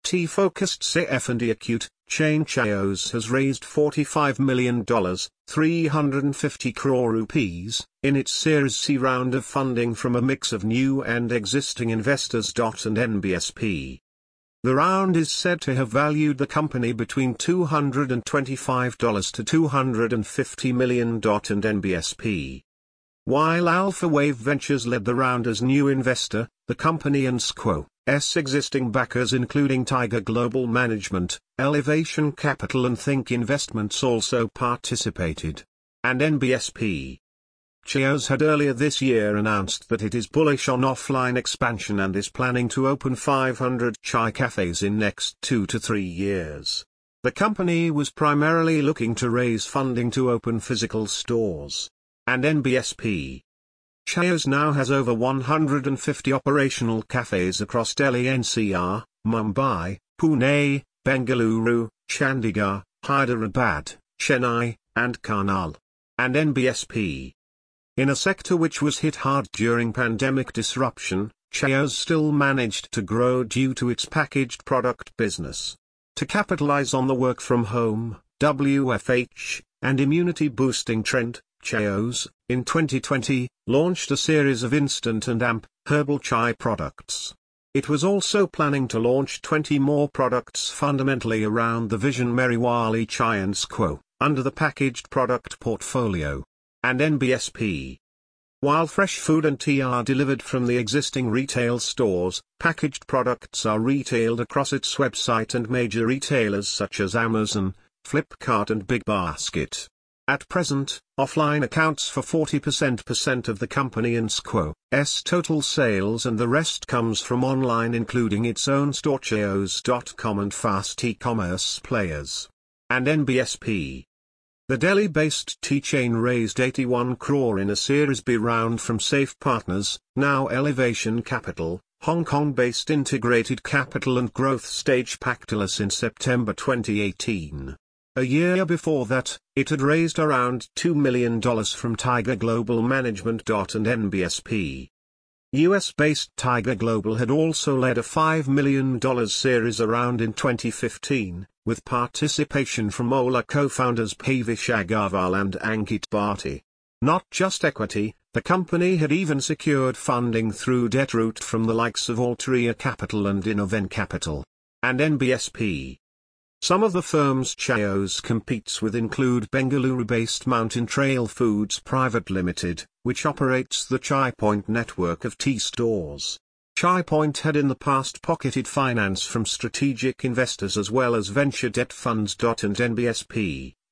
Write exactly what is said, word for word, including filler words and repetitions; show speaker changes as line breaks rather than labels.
tea-focused C F and D acute chain Chaos has raised forty-five million dollars, three hundred fifty crore rupees, in its Series C round of funding from a mix of new and existing investors. And N B S P. The round is said to have valued the company between two hundred twenty-five to two hundred fifty million dollars. And N B S P. While Alpha Wave Ventures led the round as new investor, the company and S Q O's existing backers including Tiger Global Management, Elevation Capital and Think Investments also participated. And N B S P. Chaos had earlier this year announced that it is bullish on offline expansion and is planning to open five hundred chai cafes in next two to three years. The company was primarily looking to raise funding to open physical stores. And N B S P. Chaos now has over one hundred fifty operational cafes across Delhi N C R, Mumbai, Pune, Bengaluru, Chandigarh, Hyderabad, Chennai, and Karnal. And N B S P. In a sector which was hit hard during pandemic disruption, Chaos still managed to grow due to its packaged product business. To capitalize on the work-from-home, W F H, and immunity-boosting trend, Chaos, in twenty twenty, launched a series of instant and amp, herbal chai products. It was also planning to launch twenty more products fundamentally around the Vision Meriwali Chai and S Q O, under the packaged product portfolio. And N B S P. While fresh food and tea are delivered from the existing retail stores, packaged products are retailed across its website and major retailers such as Amazon, Flipkart and BigBasket. At present, offline accounts for forty percent of the company and S Q O's total sales, and the rest comes from online including its own store chaos dot com and fast e-commerce players. And N B S P. The Delhi-based tea chain raised eighty-one crore in a Series B round from Safe Partners, now Elevation Capital, Hong Kong-based integrated capital and growth stage Pactolus in September twenty eighteen. A year before that, it had raised around two million dollars from Tiger Global Management. And N B S P. U S-based Tiger Global had also led a five million dollars series round in twenty fifteen, with participation from Ola co-founders Pavish Agarwal and Ankit Bhati. Not just equity, the company had even secured funding through debt route from the likes of Altria Capital and Innoven Capital. And N B S P. Some of the firms Chaos competes with include Bengaluru-based Mountain Trail Foods Private Limited, which operates the Chai Point network of tea stores. Chai Point had in the past pocketed finance from strategic investors as well as venture debt funds. And N B S P.